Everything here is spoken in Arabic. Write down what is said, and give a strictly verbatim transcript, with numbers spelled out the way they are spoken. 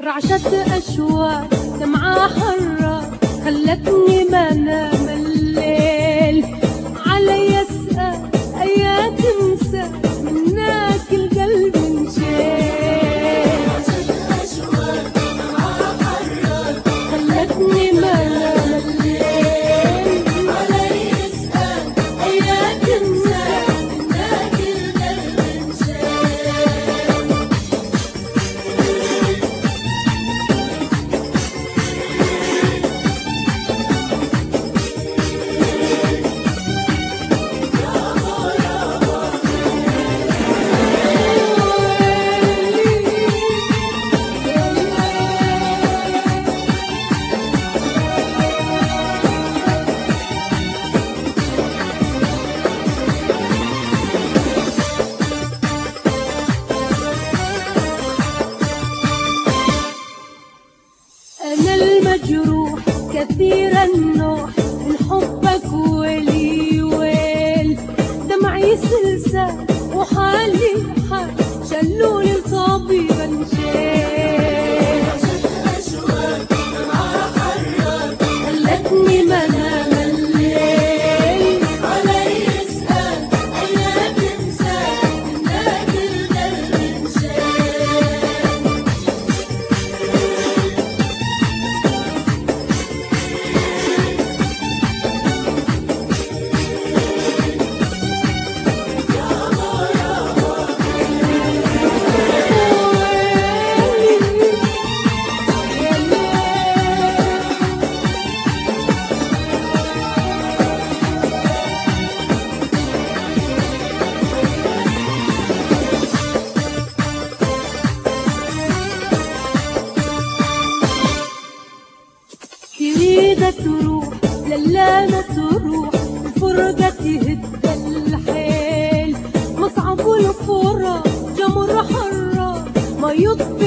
رعشة أشواق دمعة حرة خلتني ما نام الليل. علي أسأل أيا تنسى منك القلب انشال. رعشة أشواق دمعة حرة خلتني ما نام الليل. علي أسأل أيا تنسى منك القلب انشال. أنا المجروح كثير النوح من حبك ولي ويل. دمعي سلسال وحالي حال شلولي الطبيب انشال. رعشة أشواق دمعة حرة خلتني ما نام الليل. علي أسأل أيا تنسى منك القلب انشال. تريد تروح للا ما تروح الفرقة تهد الحيل. مصعب الفراق جمر حرة ما يطفي